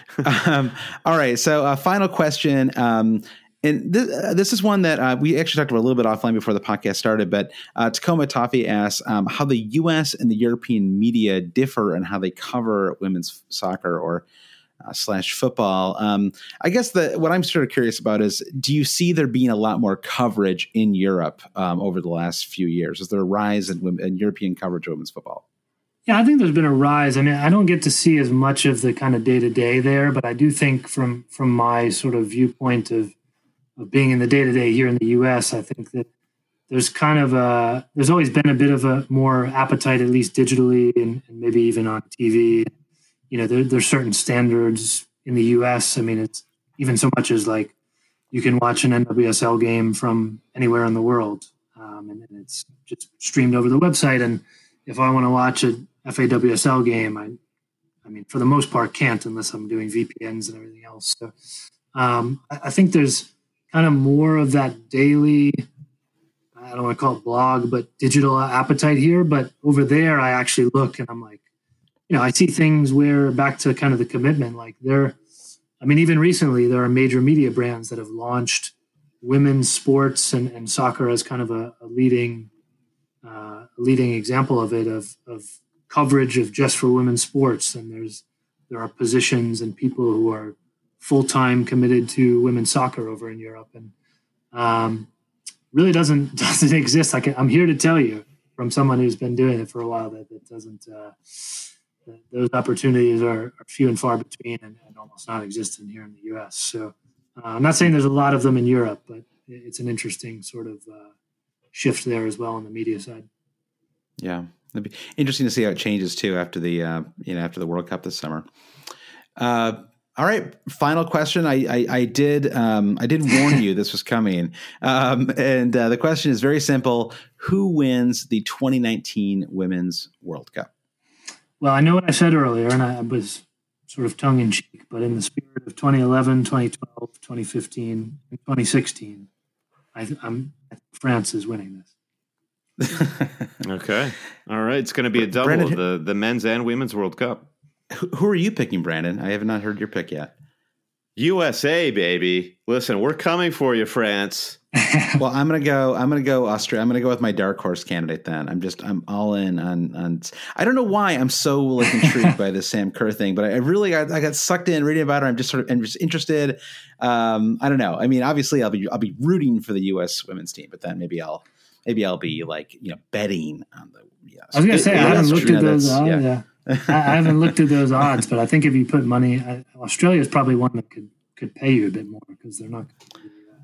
Um, all right. So uh, final question. Um, and th- uh, this is one that uh, we actually talked about a little bit offline before the podcast started. But uh, Tacoma Toffee asks um, how the U S and the European media differ in how they cover women's soccer or Uh, slash football. Um, I guess the what I'm sort of curious about is, do you see there being a lot more coverage in Europe um, over the last few years? Is there a rise in, women, in European coverage of women's football? Yeah, I think there's been a rise. I mean, I don't get to see as much of the kind of day to day there, but I do think from from my sort of viewpoint of of being in the day to day here in the U S, I think that there's kind of a there's always been a bit of a more appetite, at least digitally and, and maybe even on T V. You know, there, there's certain standards in the U S. I mean, it's even so much as like you can watch an N W S L game from anywhere in the world, um, and, and it's just streamed over the website. And if I want to watch a F A W S L game, I, I mean, for the most part, can't unless I'm doing V P Ns and everything else. So um, I, I think there's kind of more of that daily, I don't want to call it blog, but digital appetite here. But over there, I actually look and I'm like, you know, I see things where back to kind of the commitment, like there, I mean, even recently there are major media brands that have launched women's sports and, and soccer as kind of a, a leading, uh, leading example of it, of, of coverage of just for women's sports. And there's, there are positions and people who are full-time committed to women's soccer over in Europe. And, um, really doesn't, doesn't exist. Like I'm here to tell you from someone who's been doing it for a while that it doesn't, uh, those opportunities are, are few and far between and, and almost non-existent here in the U S. So uh, I'm not saying there's a lot of them in Europe, but it's an interesting sort of uh, shift there as well on the media side. Yeah, it'd be interesting to see how it changes too after the uh, you know after the World Cup this summer. Uh, all right, final question. I I, I did um, I did warn you this was coming, um, and uh, the question is very simple: who wins the twenty nineteen Women's World Cup? Well, I know what I said earlier, and I was sort of tongue-in-cheek, but in the spirit of twenty eleven, twenty twelve, twenty fifteen, and twenty sixteen, I, th- I'm, I think France is winning this. Okay. All right. It's going to be a double Brandon, of the, the men's and women's World Cup. Who are you picking, Brandon? I have not heard your pick yet. U S A, baby. Listen, we're coming for you, France. Well, I'm gonna go. I'm gonna go Australia. I'm gonna go with my dark horse candidate. Then I'm just. I'm all in on. on I don't know why I'm so like intrigued by this Sam Kerr thing, but I, I really got. I got sucked in reading about her. I'm just sort of. I'm just interested. Um, I don't know. I mean, obviously, I'll be. I'll be rooting for the U S women's team, but then maybe I'll. Maybe I'll be like you know betting on the. Yeah, I was gonna say I haven't looked at those. Odds, yeah. yeah. I, I haven't looked at those odds, but I think if you put money, I, Australia is probably one that could could pay you a bit more because they're not.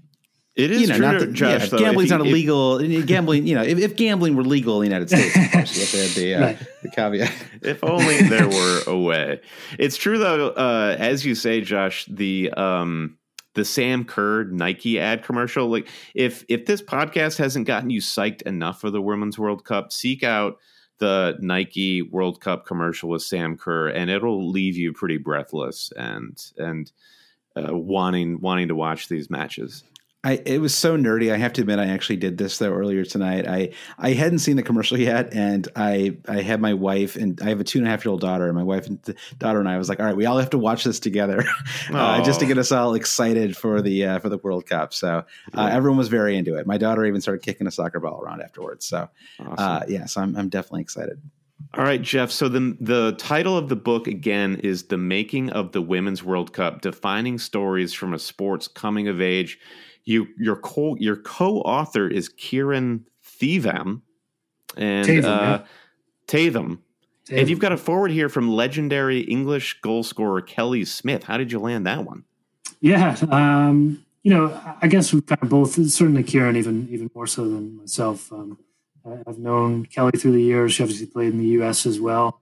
It is you know, true, not the, Josh. Yeah, though, gambling's you, not illegal. If, gambling, you know, if, if gambling were legal in the United States, of course, you have to add the, uh, Right. the caveat. If only there were a way. It's true, though, uh, as you say, Josh, the um, the Sam Kerr Nike ad commercial. Like, if if this podcast hasn't gotten you psyched enough for the Women's World Cup, seek out the Nike World Cup commercial with Sam Kerr, and it'll leave you pretty breathless and and uh, wanting wanting to watch these matches. I, it was so nerdy. I have to admit, I actually did this though earlier tonight. I, I hadn't seen the commercial yet, and I I had my wife, and I have a two and a half year old daughter. And my wife and the daughter and I was like, all right, we all have to watch this together, uh, just to get us all excited for the uh, for the World Cup. So uh, everyone was very into it. My daughter even started kicking a soccer ball around afterwards. So Awesome. uh, yeah, so I'm I'm definitely excited. All right, Jeff. So the the title of the book again is "The Making of the Women's World Cup: Defining Stories from a Sport's Coming of Age." You your co your co-author is Kieran Thievem and Tatham, uh, yeah. Tatham. Tatham. And you've got a forward here from legendary English goal scorer Kelly Smith. How did you land that one? Yeah, um, you know, I guess we've kind of both, certainly Kieran even even more so than myself. Um, I- I've known Kelly through the years. She obviously played in the U S as well.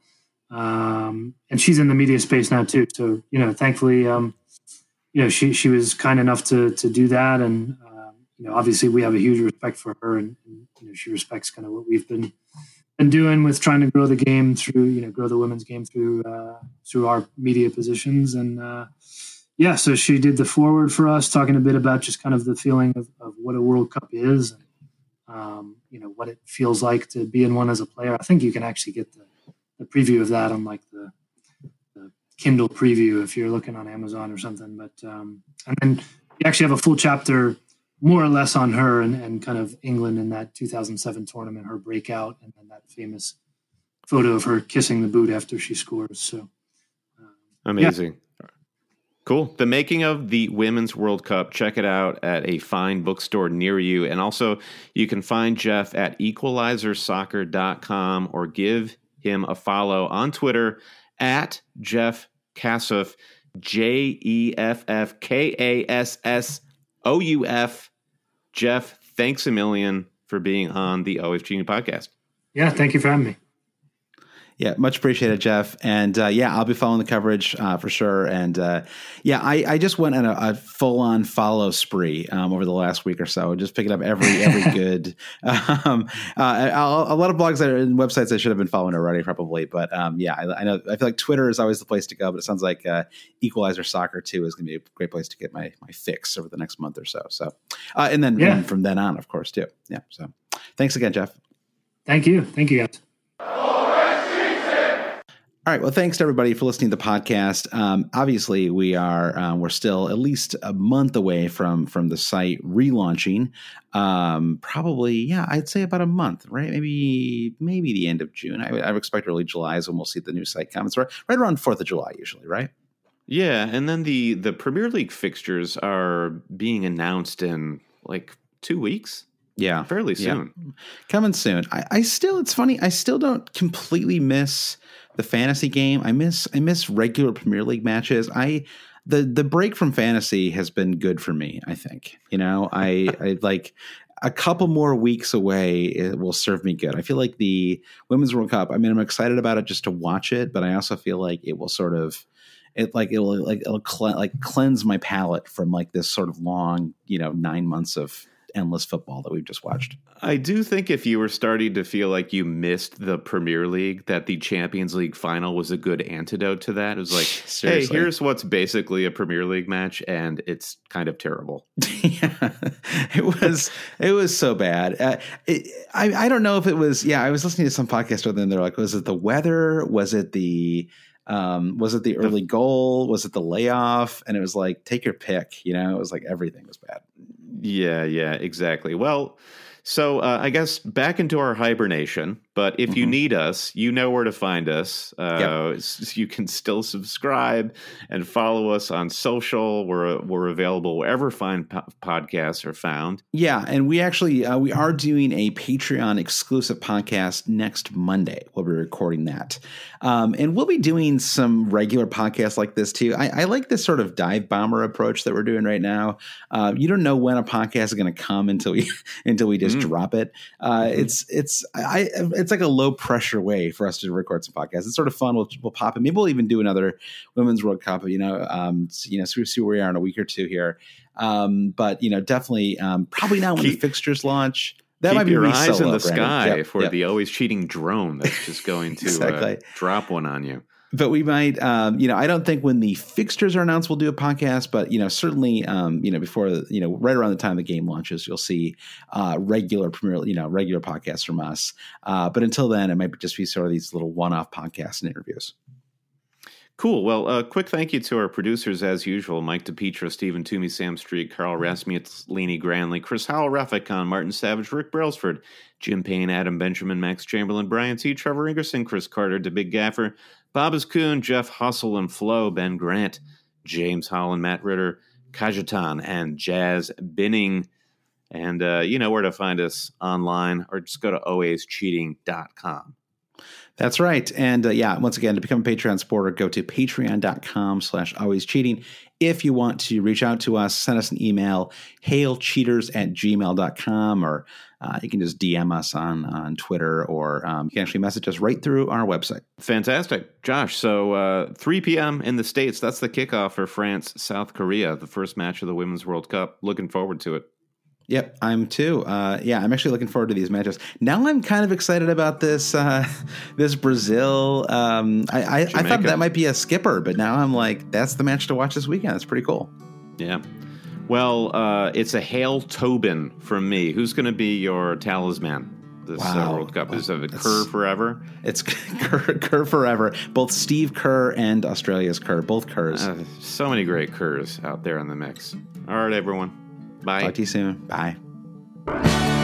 Um, and she's in the media space now too. So, you know, thankfully, um, you know, she she was kind enough to to do that. And, um, you know, obviously we have a huge respect for her, and, and you know, she respects kind of what we've been been doing with trying to grow the game through, you know, grow the women's game through uh, through our media positions. And, uh, yeah, so she did the forward for us, talking a bit about just kind of the feeling of, of what a World Cup is, and, um, you know, what it feels like to be in one as a player. I think you can actually get the, the preview of that on like the, the Kindle preview if you're looking on Amazon or something. But um, and then you actually have a full chapter more or less on her and, and kind of England in that two thousand seven tournament, her breakout, and then that famous photo of her kissing the boot after she scores. So um, Amazing. Yeah. Cool. The Making of the Women's World Cup. Check it out at a fine bookstore near you. And also, you can find Jeff at equalizer soccer dot com or give him a follow on Twitter at Jeff Kassouf, J E F F K A S S O U F. Jeff, thanks a million for being on the O F G podcast. Yeah, thank you for having me. Yeah, much appreciated, Jeff. And uh, yeah, I'll be following the coverage uh, for sure. And uh, yeah, I, I just went on a, a full on follow spree um, over the last week or so, just picking up every every good um, uh, a, a lot of blogs that are and websites I should have been following already, probably. But um, yeah, I, I know I feel like Twitter is always the place to go, but it sounds like uh, Equalizer Soccer too is going to be a great place to get my my fix over the next month or so. So uh, and then yeah. and from then on, of course, too. Yeah. So thanks again, Jeff. Thank you. Thank you, guys. All right. Well, thanks to everybody for listening to the podcast. Um, obviously, we are uh, we're still at least a month away from from the site relaunching. Um, probably, yeah, I'd say about a month, right? Maybe maybe the end of June. I would, I would expect early July is when we'll see the new site come. It's right, right around fourth of July, usually, right? Yeah, and then the the Premier League fixtures are being announced in like two weeks. Yeah, fairly soon. Yeah. Coming soon. I, I still, it's funny. I still don't completely miss the fantasy game. I miss I miss regular Premier League matches. I the the break from fantasy has been good for me, I think. You know, I I like a couple more weeks away, it will serve me good. I feel like the Women's World Cup, I mean, I'm excited about it just to watch it, but I also feel like it will sort of it like it'll like it'll cle- like cleanse my palate from like this sort of long, you know, nine months of endless football that we've just watched. I do think if you were starting to feel like you missed the Premier League, that the Champions League final was a good antidote to that. It was like, hey, here's what's basically a Premier League match, and it's kind of terrible. Yeah, it was it was so bad. Uh, it, I I don't know if it was. Yeah, I was listening to some podcast and then they're like, was it the weather? Was it the um, was it the early goal? Was it the layoff? And it was like, take your pick. You know, it was like everything was bad. Yeah, yeah, exactly. Well, So uh, I guess back into our hibernation, but if mm-hmm. you need us, you know where to find us. Uh, yep. You can still subscribe and follow us on social. We're we're available wherever fine po- podcasts are found. Yeah, and we actually uh, we are doing a Patreon exclusive podcast next Monday. We'll be recording that, um, and we'll be doing some regular podcasts like this too. I, I like this sort of dive bomber approach that we're doing right now. Uh, you don't know when a podcast is going to come until we until we just mm. drop it. Uh, mm-hmm. It's it's I it's like a low pressure way for us to record some podcasts. It's sort of fun. We'll we'll pop it. Maybe we'll even do another Women's World Cup. You know, um, you know, so we see where we are in a week or two here. Um, but you know, definitely um, probably not when keep, the fixtures launch. That keep might be your eyes solo, in the Brandon. sky yep, for yep. the always cheating drone that's just going to exactly. uh, drop one on you. But we might, um, you know, I don't think when the fixtures are announced, we'll do a podcast. But, you know, certainly, um, you know, before, you know, right around the time the game launches, you'll see uh, regular premier, you know, regular podcasts from us. Uh, but until then, it might just be sort of these little one-off podcasts and interviews. Cool. Well, a uh, quick thank you to our producers, as usual, Mike DePietro, Stephen Toomey, Sam Street, Carl Rasmussen, Lenny Granley, Chris Howell, Rafikon, Martin Savage, Rick Brailsford, Jim Payne, Adam Benjamin, Max Chamberlain, Brian T., Trevor Ingerson, Chris Carter, The Big Gaffer, Bob Iscoon, Jeff Hustle and Flo, Ben Grant, James Holland, Matt Ritter, Kajetan, and Jazz Binning. And uh, you know where to find us online, or just go to always cheating dot com. That's right. And uh, yeah, once again, to become a Patreon supporter, go to patreon.com slash always cheating. If you want to reach out to us, send us an email, hailcheaters at gmail dot com, or uh, you can just D M us on, on Twitter, or um, you can actually message us right through our website. Fantastic. Josh, so uh, three p.m. in the States, that's the kickoff for France, South Korea, the first match of the Women's World Cup. Looking forward to it. Yep, I'm too. Uh, yeah, I'm actually looking forward to these matches. Now I'm kind of excited about this uh, this Brazil. Um, I, I, I thought that might be a skipper, but now I'm like, that's the match to watch this weekend. That's pretty cool. Yeah. Well, uh, it's a Hail Tobin from me. Who's going to be your talisman this wow. uh, World Cup? Is it Kerr forever? It's Kerr, Kerr forever. Both Steve Kerr and Australia's Kerr. Both Kerrs. Uh, so many great Kerrs out there in the mix. All right, everyone. Bye. Talk to you soon. Bye.